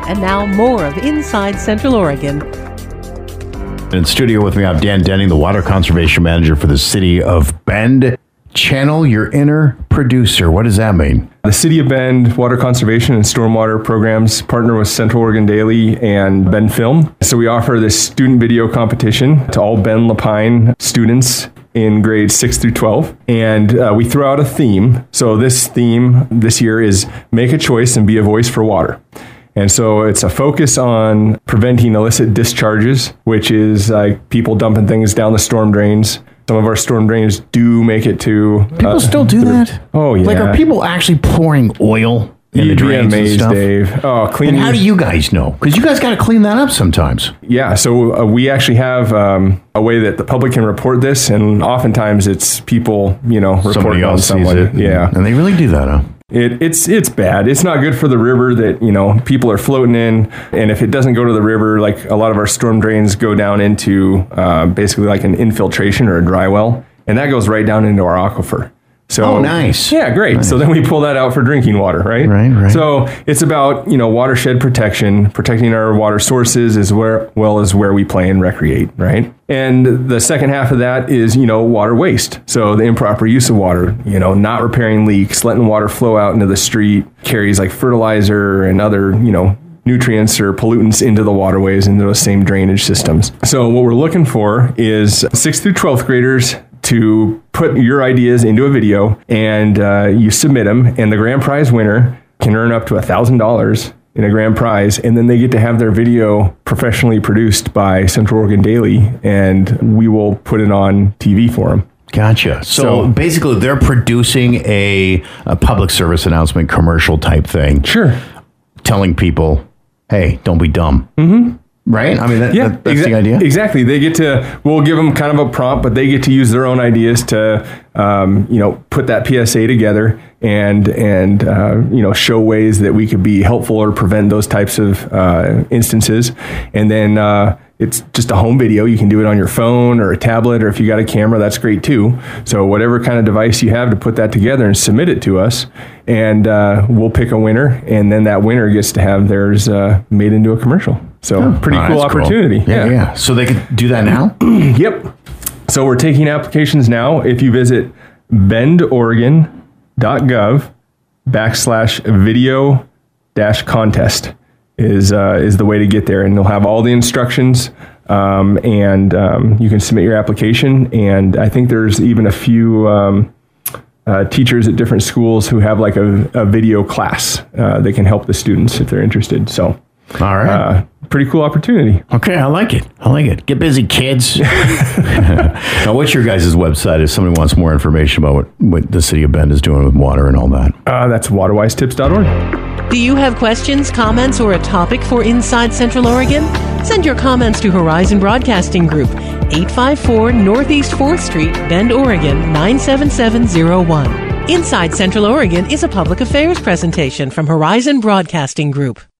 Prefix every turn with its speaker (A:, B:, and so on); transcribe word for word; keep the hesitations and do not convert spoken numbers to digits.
A: And now more of Inside Central Oregon.
B: In studio with me, I have Dan Denning, the Water Conservation Manager for the City of Bend. Channel your inner producer. What does that mean?
C: The City of Bend Water Conservation and Stormwater programs partner with Central Oregon Daily and Bend Film. So we offer this student video competition to all Bend Lapine students in grades six through twelve. And uh, we throw out a theme. So this theme this year is make a choice and be a voice for water. And so it's a focus on preventing illicit discharges, which is like people dumping things down the storm drains. Some of our storm drains do make it to...
B: People
C: uh,
B: still do that?
C: Oh, yeah.
B: Like, are people actually pouring oil in
C: You'd
B: the drains
C: be amazed,
B: and stuff?
C: Dave. Oh, clean.
B: And how do you guys know? Because you guys got to clean that up sometimes.
C: Yeah, so uh, we actually have um, a way that the public can report this, and oftentimes it's people, you know, reporting
B: Somebody
C: on
B: else
C: someone.
B: sees it.
C: Yeah.
B: And they really do that, huh?
C: It, it's it's bad. It's not good for the river that, you know, people are floating in. And if it doesn't go to the river, like a lot of our storm drains go down into uh, basically like an infiltration or a dry well. And that goes right down into our aquifer. So,
B: oh, nice.
C: Yeah, great. Nice. So then we pull that out for drinking water, right?
B: Right, right.
C: So it's about, you know, watershed protection, protecting our water sources as well as where we play and recreate, right? And the second half of that is, you know, water waste. So the improper use of water, you know, not repairing leaks, letting water flow out into the street, carries like fertilizer and other, you know, nutrients or pollutants into the waterways, into those same drainage systems. So what we're looking for is sixth through twelfth graders to put your ideas into a video, and uh, you submit them, and the grand prize winner can earn up to one thousand dollars in a grand prize, and then they get to have their video professionally produced by Central Oregon Daily, and we will put it on T V for them.
B: Gotcha. So,
C: So-
B: basically, they're producing a, a public service announcement commercial type thing.
C: Sure.
B: Telling people, hey, don't be dumb. Mm-hmm. Right? I mean, that,
C: Yeah,
B: that, that's
C: exa-
B: the idea.
C: Exactly. They get to, we'll give them kind of a prompt, but they get to use their own ideas to, um, you know, put that P S A together and, and uh, you know, show ways that we could be helpful or prevent those types of uh, instances. And then uh, it's just a home video. You can do it on your phone or a tablet, or if you got a camera, that's great too. So whatever kind of device you have to put that together and submit it to us, and uh, we'll pick a winner, and then that winner gets to have theirs uh, made into a commercial. So
B: Oh,
C: pretty
B: oh,
C: cool
B: that's
C: opportunity.
B: Yeah, yeah, yeah. So they could do that now?
C: Yep. So we're taking applications now. If you visit bendoregon.gov backslash video dash contest is uh, is the way to get there. And they'll have all the instructions, um, and um, you can submit your application. And I think there's even a few um, uh, teachers at different schools who have like a, a video class uh, that can help the students if they're interested. So
B: All right.
C: uh, pretty cool opportunity.
B: Okay, I like it. I like it. Get busy, kids. Now, what's your guys' website if somebody wants more information about what, what the City of Bend is doing with water and all that?
C: Uh, that's waterwise tips dot org.
A: Do you have questions, comments, or a topic for Inside Central Oregon? Send your comments to Horizon Broadcasting Group, eight five four Northeast fourth Street, Bend, Oregon, nine seven seven zero one. Inside Central Oregon is a public affairs presentation from Horizon Broadcasting Group.